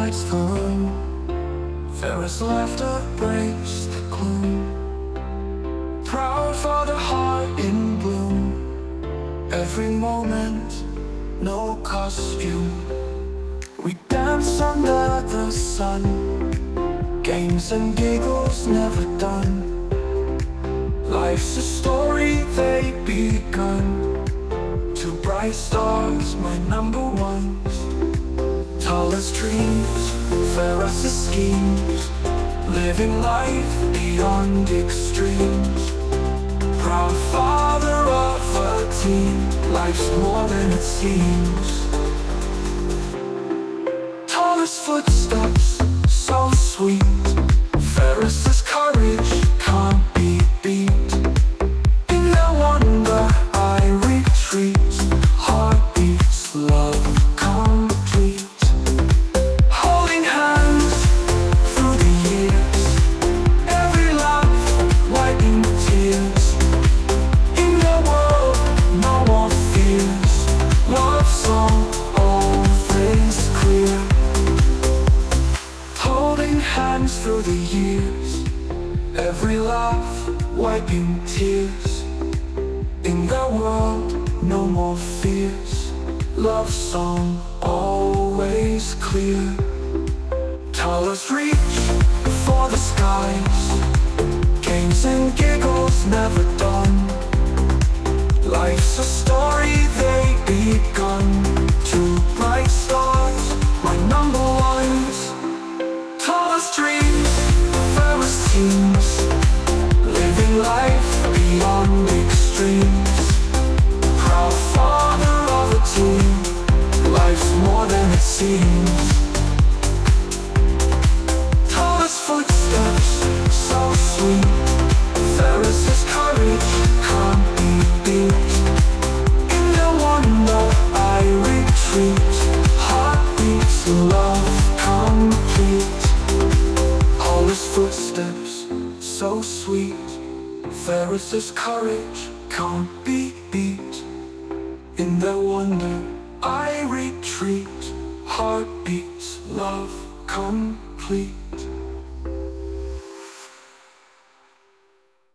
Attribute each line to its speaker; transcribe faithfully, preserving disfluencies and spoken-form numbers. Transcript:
Speaker 1: lights the room. Ferris laughter breaks the gloom. Proud for the heart in bloom. Every moment, no costume. We dance under the sun. Games and giggles never done. Life's a story they begun. Two bright stars, my number ones. Tallest dreams, fairest schemes. Living life beyond extremes. Proud father of a team. Life's more than it seems. Tallest footsteps, so sweet. Fairest courage can't be beat. In their wonder I retreat. Heartbeats, love complete. Holding hands through the years. Every laugh, wiping tears. In their world, no more fears. Love song, always clear. Holding hands through the years. Every laugh, wiping tears. In their world, no more fears. Love song, always clear. Tallest reach for the skies. Games and giggles never done. Life's a story they begun. Two bright stars, my number ones. Tallest dreams, fairest teams. Living life beyond extremes. Proud father of a team. Life's more than it seems. Tallest footsteps, so sweet. Fairest courage can't be beat. In their wonder I retreat. Heartbeats, love complete. Tallest footsteps, so sweet. Fairest courage can't be beat. In their wonder I retreat. Heartbeats, love complete.